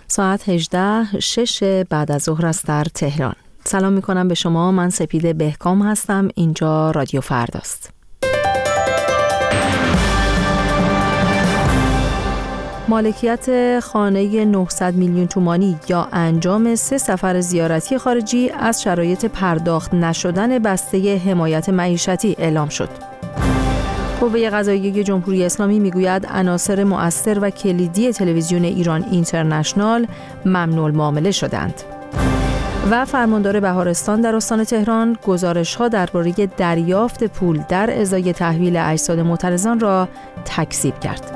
ساعت 18:06 بعد از ظهر است در تهران. سلام میکنم به شما. من سپیده بهکام هستم. اینجا رادیو فرداست. مالکیت خانه 900 میلیون تومانی یا انجام 3 سفر زیارتی خارجی از شرایط پرداخت نشدن بسته حمایت معیشتی اعلام شد. قوه قضاییه جمهوری اسلامی میگوید عناصر مؤثر و کلیدی تلویزیون ایران اینترنشنال ممنوع المعامله شدند. و فرماندار بهارستان در استان تهران گزارش‌ها درباره دریافت پول در ازای تحویل اجساد معترضان را تکذیب کرد.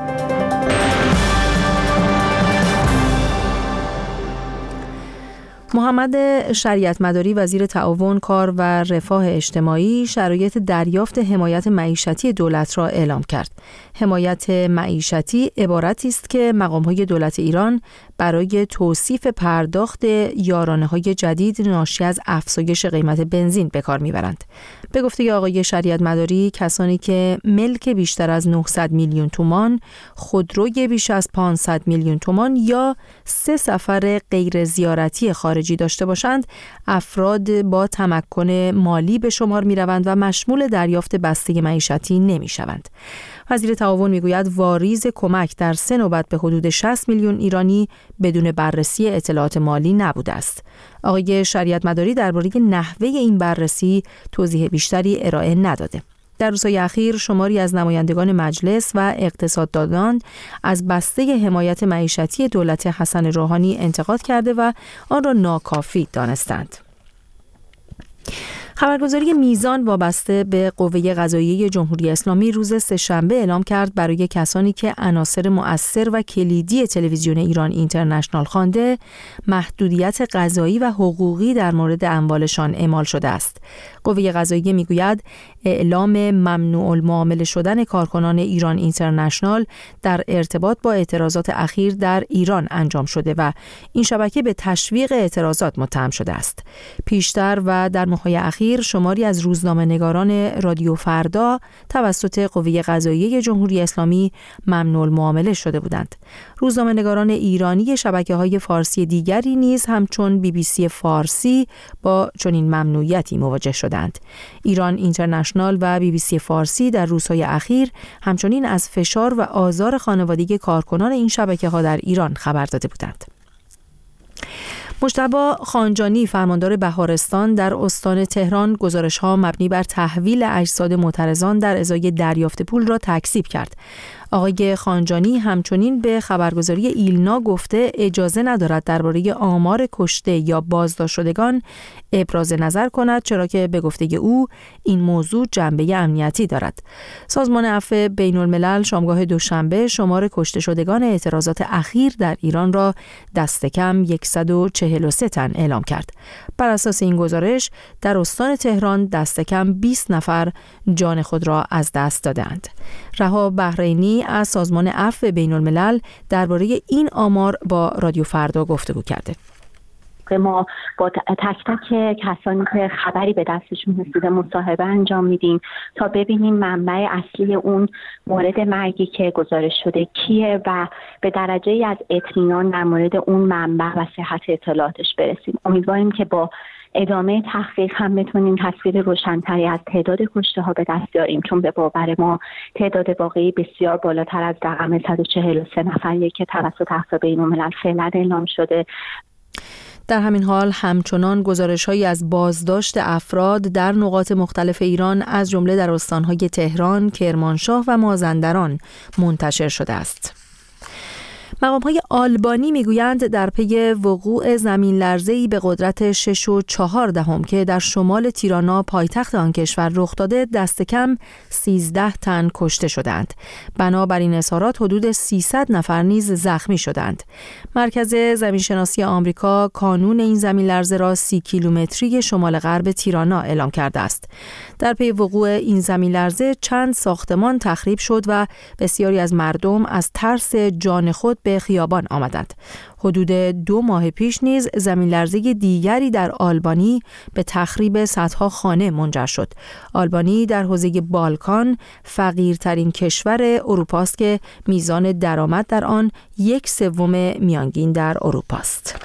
محمد شریعت مداری وزیر تعاون، کار و رفاه اجتماعی شرایط دریافت حمایت معیشتی دولت را اعلام کرد. حمایت معیشتی عبارتی است که مقام‌های دولت ایران برای توصیف پرداخت یارانه‌های جدید ناشی از افزایش قیمت بنزین به کار می‌برند. به گفته آقای شریعت مداری، کسانی که ملک بیشتر از 900 میلیون تومان، خودروی بیش از 500 میلیون تومان یا 3 سفر غیر زیارتی خارجی داشته باشند، افراد با تمکن مالی به شمار می‌روند و مشمول دریافت بسته معیشتی نمی‌شوند. وزیر تعاون میگوید واریز کمک در 3 نوبت به حدود 60 میلیون ایرانی بدون بررسی اطلاعات مالی نبوده است. آقای شریعت مداری درباره نحوه این بررسی توضیح بیشتری ارائه نداده. در روزهای اخیر شماری از نمایندگان مجلس و اقتصاددانان از بسته حمایت معیشتی دولت حسن روحانی انتقاد کرده و آن را ناکافی دانستند. خبرگزاری میزان وابسته به قوه قضاییه جمهوری اسلامی روز سه‌شنبه اعلام کرد برای کسانی که عناصر مؤثر و کلیدی تلویزیون ایران اینترنشنال خوانده، محدودیت قضایی و حقوقی در مورد اموالشان اعمال شده است. قوه قضاییه میگوید اعلام ممنوع المعامله شدن کارکنان ایران اینترنشنال در ارتباط با اعتراضات اخیر در ایران انجام شده و این شبکه به تشویق اعتراضات متهم شده است. پیشتر و در ماه‌های اخیر شماری از روزنامه‌نگاران رادیو فردا توسط قوه قضاییه جمهوری اسلامی ممنوع المعامله شده بودند. روزنامه‌نگاران ایرانی شبکه‌های فارسی دیگری نیز همچون BBC فارسی با چنین ممنوعیتی مواجه شدند. ایران اینترنشنال و BBC فارسی در روزهای اخیر همچنین از فشار و آزار خانوادگی کارکنان این شبکه‌ها در ایران خبر داده بودند. مجتبی خانجانی فرماندار بهارستان در استان تهران گزارش‌ها مبنی بر تحویل اجساد معترضان در ازای دریافت پول را تکذیب کرد. آقای خانجانی همچنین به خبرگزاری ایلنا گفته اجازه ندارد درباره آمار کشته یا بازداشت شدگان ابراز نظر کند، چرا که به گفته او این موضوع جنبه امنیتی دارد. سازمان عفو بین‌الملل شامگاه دوشنبه شمار کشته شدگان اعتراضات اخیر در ایران را دست کم 143 تن اعلام کرد. بر اساس این گزارش در استان تهران دست کم 20 نفر جان خود را از دست دادند. رها بحرینی از سازمان عفو بین‌الملل درباره این آمار با رادیو فردا گفتگو کرده. ما با تک تک کسانی که خبری به دستشون رسیده مصاحبه انجام میدیم تا ببینیم منبع اصلی اون مورد مرگی که گزارش شده کیه و به درجه‌ای از اطمینان در مورد اون منبع و صحت اطلاعاتش برسیم. امیدواریم که با ادامه تحقیق هم بتونیم تصویر روشن‌تری از تعداد کشته ها به دست بیاریم، چون به باور ما تعداد واقعی بسیار بالاتر از رقم 143 نفریه که توسط عفو بین‌الملل فعلا اعلام شده. در همین حال همچنان گزارش‌هایی از بازداشت افراد در نقاط مختلف ایران از جمله در استان‌های تهران، کرمانشاه و مازندران منتشر شده است. مقام‌های آلبانی میگویند در پی وقوع زمین لرزه‌ای به قدرت 6.4 که در شمال تیرانا پایتخت آن کشور رخ داده دست کم 13 تن کشته شدند. بنابراین اظهارات حدود 300 نفر نیز زخمی شدند. مرکز زمینشناسی آمریکا کانون این زمین لرزه را 30 کیلومتری شمال غرب تیرانا اعلام کرده است. در پی وقوع این زمین لرزه چند ساختمان تخریب شد و بسیاری از مردم از ترس جان خود به خیابان آمدند. حدود 2 ماه پیش نیز زمین‌لرزه دیگری در آلبانی به تخریب صدها خانه منجر شد. آلبانی در حوزه بالکان فقیرترین کشور اروپاست که میزان درآمد در آن 1/3 میانگین در اروپاست.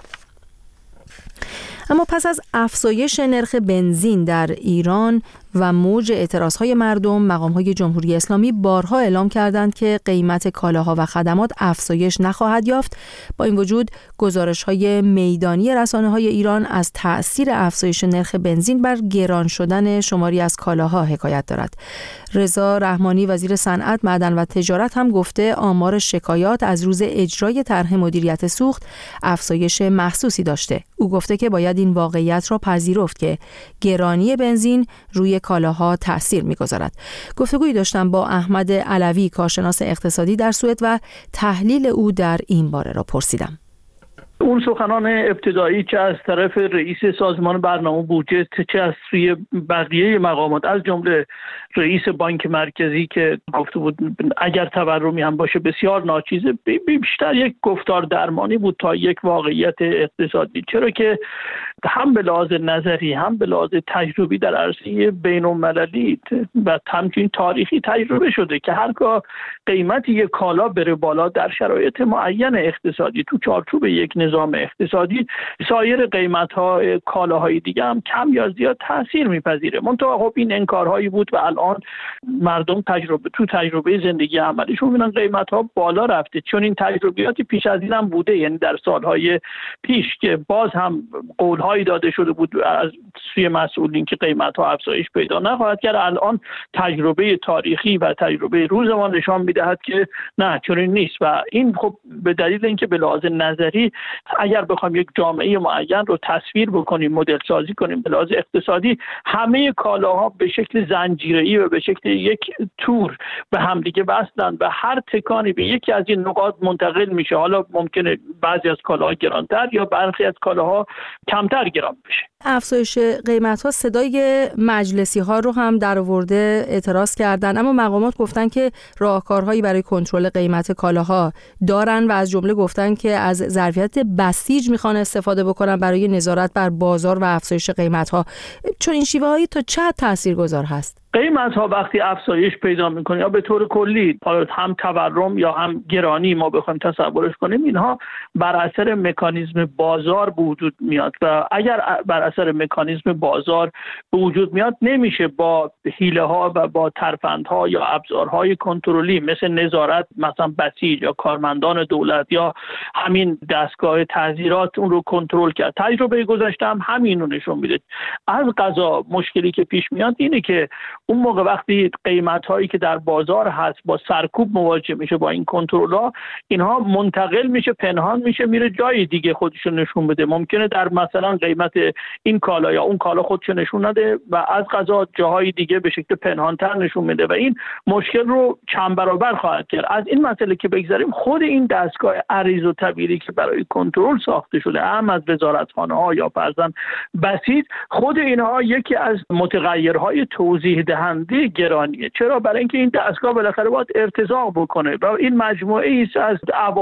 اما پس از افزایش نرخ بنزین در ایران و موج اعتراضهای مردم، مقام‌های جمهوری اسلامی بارها اعلام کردند که قیمت کالاها و خدمات افزایش نخواهد یافت. با این وجود گزارش‌های میدانی رسانه‌های ایران از تأثیر افزایش نرخ بنزین بر گران شدن شماری از کالاها حکایت دارد. رضا رحمانی وزیر صنعت، معدن و تجارت هم گفته آمار شکایات از روز اجرای طرح مدیریت سوخت افزایش محسوسی داشته. او گفته که باید این واقعیت را پذیرفت که گرانی بنزین روی کالاها تأثیر می‌گذارد. گفتگویی داشتم با احمد علوی، کارشناس اقتصادی در سوئد، و تحلیل او در این باره را پرسیدم. اون سخنان ابتدایی که از طرف رئیس سازمان برنامه بودجه چه از سوی بقیه مقامات از جمله رئیس بانک مرکزی که گفته بود اگر تورمی هم باشه بسیار ناچیزه، بیشتر یک گفتار درمانی بود تا یک واقعیت اقتصادی، چرا که هم به لحاظ نظری هم به لحاظ تجربی در عرصه بین‌المللی و همچنین تاریخی تجربه شده که هرگاه قیمت یک کالا بره بالا در شرایط معین اقتصادی تو چارچوب یک نظام اقتصادی، سایر قیمت‌ها کالاهای دیگه هم کم یا زیاد تاثیر میپذیره. منتها خب این انکارهایی بود و الان مردم تجربه زندگی عملیشون میبینن قیمت‌ها بالا رفته، چون این تجربیاتی پیش از این هم بوده، یعنی در سالهای پیش که باز هم قول‌هایی داده شده بود از سوی مسئولین که قیمت‌ها افزایش پیدا نخواهد کرد. الان تجربه تاریخی و تجربه روزمان نشان می‌دهد که نه، چنین نیست و این خب به دلیل اینکه به لحاظ نظری اگر بخوایم یک جامعه معین رو تصویر بکنیم، مدل سازی کنیم به لحاظ اقتصادی، همه کالاها به شکل زنجیره‌ای و به شکل یک تور به همدیگه وصلن و هر تکانی به یکی از این نقاط منتقل میشه. حالا ممکنه بعضی از کالاها گرانتر یا برخی از کالاها کمتر گران بشه. افزایش قیمت‌ها صدای مجلسی‌ها رو هم درآورده، اعتراض کردن، اما مقامات گفتن که راهکارهایی برای کنترل قیمت کالاها دارن و از جمله گفتن که از ظرفیت بسیج میخوان استفاده بکنن برای نظارت بر بازار و افزایش قیمت‌ها. چون این شیوه‌هایی تا چه حد تاثیرگذار هست؟ قیمت‌ها وقتی افزایش پیدا می‌کنه یا به طور کلی هم تورم یا هم گرانی ما بخوایم تصورش کنیم، اینها بر اثر مکانیزم بازار به وجود میاد و اگر بر اثر مکانیزم بازار به وجود میاد نمیشه با حیله‌ها و با ترفندها یا ابزارهای کنترلی مثل نظارت مثلا بسیج یا کارمندان دولت یا همین دستگاه تعزیرات اون رو کنترل کرد. تجربه گذشته هم همین رو نشون میده. از قضا مشکلی که پیش میاد اینه که اون موقع وقتی قیمت‌هایی که در بازار هست با سرکوب مواجه میشه با این کنترل‌ها، اینها منتقل میشه، پنهان میشه، میره جای دیگه خودشو نشون بده. ممکنه در مثلا قیمت این کالا یا اون کالا خودشو نشون نده و از قضا جاهای دیگه به شکل پنهان‌تر نشون میده و این مشکل رو چند برابر خواهد کرد. از این مسئله که بگذاریم، خود این دستگاه عریض و طویلی که برای کنترل ساخته شده، هم از وزارتخانه‌ها یا فرضاً بسیج، خود اینها یکی از متغیرهای توضیح دهنده گرانیه. چرا؟ برای اینکه این دستگاه بالاخره باید ارتزاق بکنه و این مجموعه است از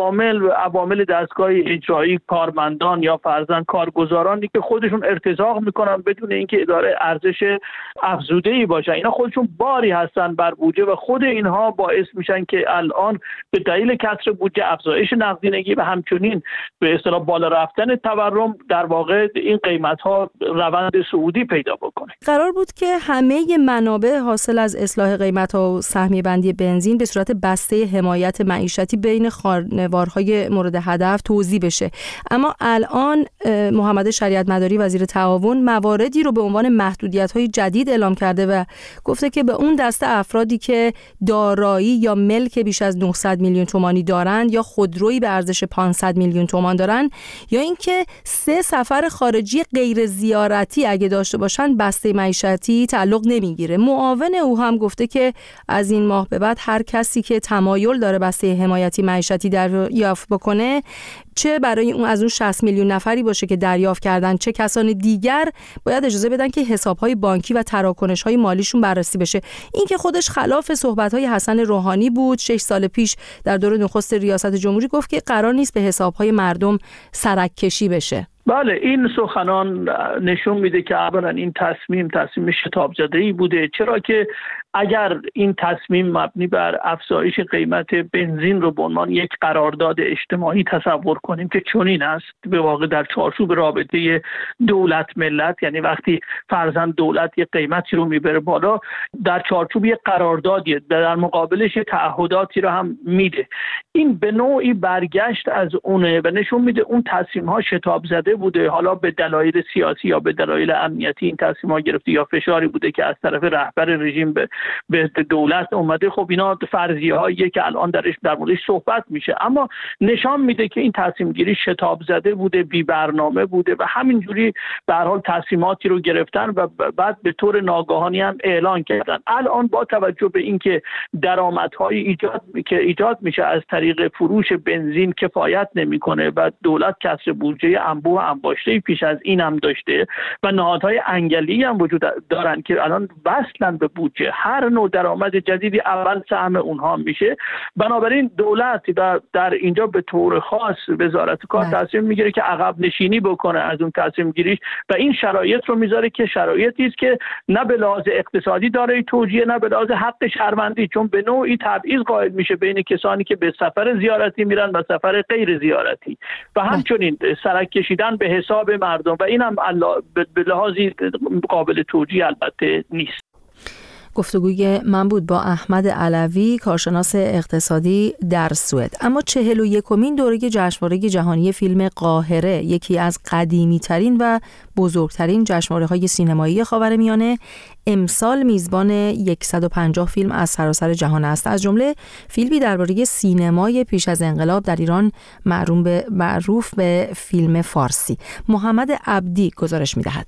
عوامل دستگاه اجرایی، کارمندان یا فرضاً کارگزارانی که خودشون ارتزاق میکنن بدون اینکه اداره ارزش افزوده‌ای باشه. اینا خودشون باری هستن بر بودجه و خود اینها باعث میشن که الان به دلیل کسر بودجه، افزایش نقدینگی و همچنین به اصطلاح بالا رفتن تورم، در واقع این قیمت‌ها روند صعودی پیدا بکنه. قرار بود که همه منابع حاصل از اصلاح قیمت‌ها و سهمیه بندی بنزین به صورت بسته حمایت معیشتی بین خانوارهای مورد هدف توزیع بشه، اما الان محمد شریعت مداری وزیر تعاون مواردی رو به عنوان محدودیت‌های جدید اعلام کرده و گفته که به اون دسته افرادی که دارایی یا ملک بیش از 900 میلیون تومانی دارند یا خودرویی به ارزش 500 میلیون تومان دارند یا اینکه 3 سفر خارجی غیر زیارتی اگه داشته باشن بسته معیشتی تعلق نمیگیره. معاون او هم گفته که از این ماه به بعد هر کسی که تمایل داره بسته حمایتی معیشتی دریافت بکنه، چه برای اون از اون 60 میلیون نفری باشه که دریافت کردن، چه کسان دیگر، باید اجازه بدن که حساب‌های بانکی و تراکنش‌های مالیشون بررسی بشه. این که خودش خلاف صحبت‌های حسن روحانی بود. 6 سال پیش در دوره نخست ریاست جمهوری گفت که قرار نیست به حساب‌های مردم سرک کشی بشه. بله، این سخنان نشون میده که اولا این تصمیم شتاب زده‌ای بوده، چرا که اگر این تصمیم مبنی بر افزایش قیمت بنزین رو به عنوان یک قرارداد اجتماعی تصور کنیم که چنین است، به واقع در چارچوب رابطه دولت ملت، یعنی وقتی فرضاً دولت یک قیمتی رو میبره بالا، در چارچوب یک قراردادی در مقابلش تعهداتی رو هم میده، این به نوعی برگشت از اونه و نشون میده اون تصمیم ها شتاب زده بوده. حالا به دلایل سیاسی یا به دلایل امنیتی این تصمیم ها گرفته یا فشاری بوده که از طرف رهبر رژیم به دولت اومده. خب اینا فرضیه هاییه که الان در موردش صحبت میشه، اما نشان میده که این تصمیم گیری شتاب زده بوده، بی برنامه بوده و همینجوری به هر حال تصمیماتی رو گرفتن و بعد به طور ناگهانی هم اعلان کردن. الان با توجه به اینکه درآمدهای ایجاد میشه از طریق فروش بنزین کفایت نمیکنه و دولت کسر بودجه انبوه انباشته پیش از این هم داشته و نهادهای انگلی هم وجود دارن که الان وصلن به بودجه، هر نوع درآمد جدیدی اول سهم اونها میشه. بنابراین دولت و در اینجا به طور خاص وزارت کار تصمیم میگیره که عقب نشینی بکنه از اون تصمیم گیریش و این شرایط رو میذاره که شرایطی است که نه به لحاظ اقتصادی داره توجیه، نه به لحاظ حق شهروندی، چون به نوعی تبعیض قائل میشه بین کسانی که به سفر زیارتی میرن و سفر غیر زیارتی و همچنین سرک کشیدن به حساب مردم و این هم به لحاظی قابل توجیه البته نیست. گفتگوی من بود با احمد علوی، کارشناس اقتصادی در سوئد. اما 41مین دوره جشنواره جهانی فیلم قاهره، یکی از قدیمی‌ترین و بزرگترین جشنواره‌های سینمایی خاورمیانه، امسال میزبان 150 فیلم از سراسر جهان است، از جمله فیلمی درباره سینمای پیش از انقلاب در ایران معروف به فیلم فارسی. محمد عبدی گزارش می‌دهد.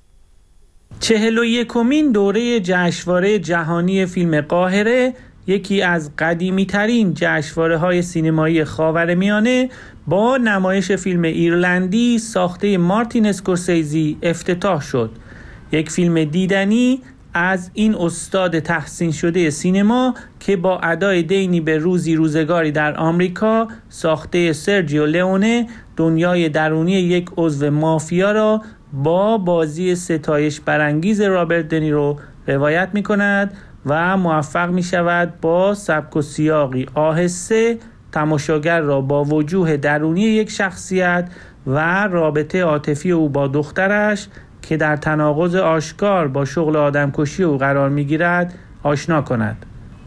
41مین دوره جشنواره جهانی فیلم قاهره، یکی از قدیمی‌ترین جشنواره‌های سینمایی خاورمیانه، با نمایش فیلم ایرلندی ساخته مارتین اسکورسیزی افتتاح شد. یک فیلم دیدنی از این استاد تحسین شده سینما که با ادای دینی به روزگاری در آمریکا ساخته سرجیو لئونه دنیای درونی یک عضو مافیا را با بازی ستایش برانگیز رابرت دنیرو روایت می کند و موفق می شود با سبک و سیاقی آهسته تماشاگر را با وجوه درونی یک شخصیت و رابطه عاطفی او با دخترش که در تناقض آشکار با شغل آدمکشی او قرار می گیرد آشنا کند.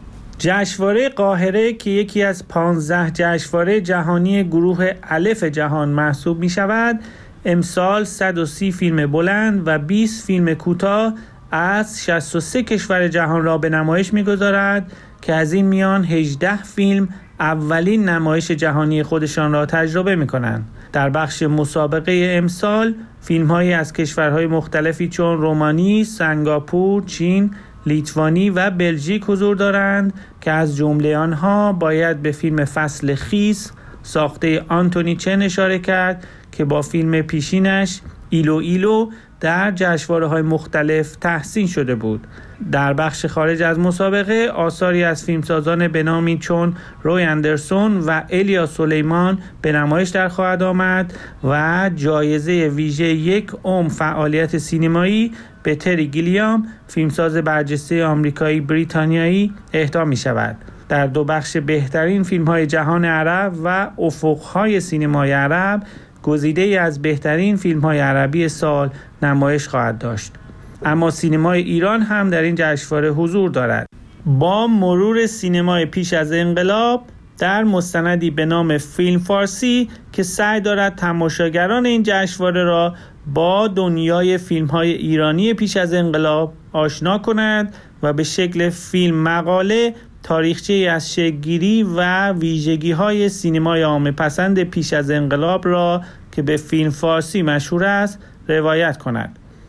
جشنواره قاهره که یکی از 15 جشنواره جهانی گروه الف جهان محسوب می شود، امسال 130 فیلم بلند و 20 فیلم کوتاه از 63 کشور جهان را به نمایش می‌گذارد که از این میان 18 فیلم اولین نمایش جهانی خودشان را تجربه می‌کنند. در بخش مسابقه امسال فیلم‌هایی از کشورهای مختلفی چون رومانی، سنگاپور، چین، لیتوانی و بلژیک حضور دارند که از جمله آنها باید به فیلم فصل خیس ساخته آنتونی چن اشاره کرد که با فیلم پیشینش ایلو در جشنواره‌های مختلف تحسین شده بود. در بخش خارج از مسابقه آثاری از فیلمسازان بنامی چون روی اندرسون و الیا سلیمان به نمایش در خواهد آمد و جایزه ویژه 1 فعالیت سینمایی به تری گیلیام، فیلمساز برجسته آمریکایی بریتانیایی اهدا می شود. در 2 بخش بهترین فیلم‌های جهان عرب و افق‌های سینمای عرب گزیده‌ای از بهترین فیلم‌های عربی سال نمایش خواهد داشت. اما سینمای ایران هم در این جشنواره حضور دارد. با مرور سینمای پیش از انقلاب در مستندی به نام فیلم فارسی که سعی دارد تماشاگران این جشنواره را با دنیای فیلم‌های ایرانی پیش از انقلاب آشنا کند و به شکل فیلم مقاله تاریخچه‌ای از شکل‌گیری و ویژگی‌های سینمای عامه پسند پیش از انقلاب را که به فیلم فارسی مشهور است روایت کند.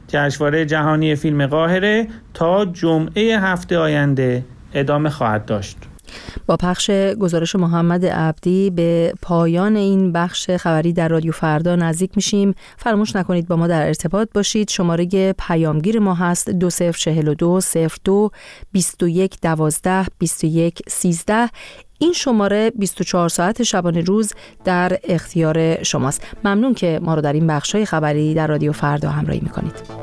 جشنواره جهانی فیلم قاهره تا جمعه هفته آینده ادامه خواهد داشت. با پخش گزارش محمد عبدی به پایان این بخش خبری در رادیو فردا نزدیک میشیم. فراموش نکنید با ما در ارتباط باشید. شماره پیامگیر ما هست 2042 02 21 12 21 13. این شماره 24 ساعت شبانه روز در اختیار شماست. ممنون که ما رو در این بخش‌های خبری در رادیو فردا همراهی میکنید.